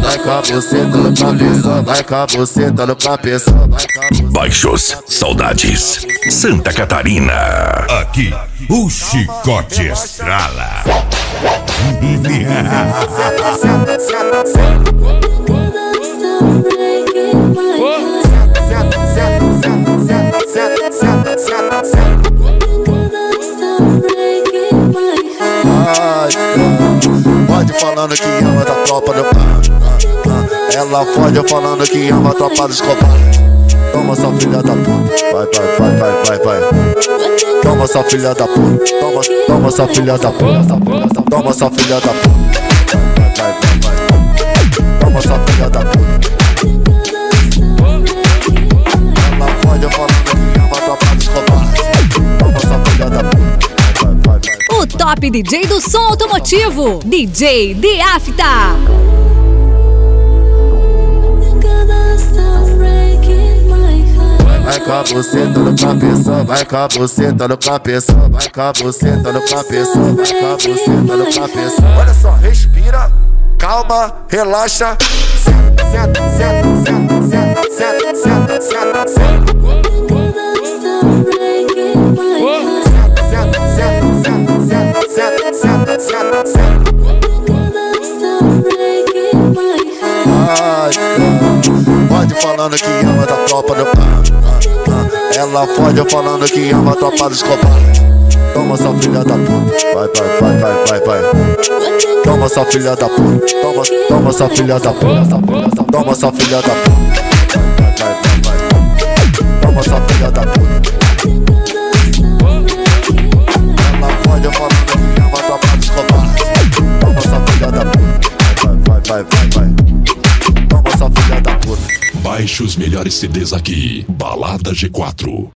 vai com a buceta no cabeção, vai com a buceta no cabeção, vai com a buceta. Baixos Saudades, Santa Catarina. Aqui, o chicote estrala. Pode falando que ama da tropa do pai. Ela pode falando que ama a tropa dos cobardes. Toma sua filha da puta, vai, vai, vai, vai, vai, vai. Toma sua filha da puta, toma sua filha da puta, toma sua filha da puta, vai, vai, vai, vai. Toma sua filha da puta. Ela pode falando que ama a tropa dos cobardes. Toma sua filha da puta, vai, vai, vai. O top DJ do som automotivo, DJ The Afta. Vai com a buceta no cabeção, vai com a buceta no cabeção, vai com a buceta no cabeção, vai com a buceta no cabeção. Olha só, respira, calma, relaxa. Senta, senta, senta, senta, senta, senta, senta, senta. Senta, senta, senta, senta, senta, senta, senta. Pode falando que ama da tropa do pai. Ela pode falando que ama a tropa dos cobardes. Toma sua filha da puta, vai, vai, vai, vai, vai, vai. Toma sua filha da puta, toma sua filha da puta, toma sua filha da puta, vai, vai, vai, vai. Toma sua filha da puta. Ela pode falando que ama a tropa dos cobardes. Toma sua filha da puta, vai, vai, vai, vai, vai. Toma sua filha da puta. Baixe os melhores CDs aqui, Balada G4.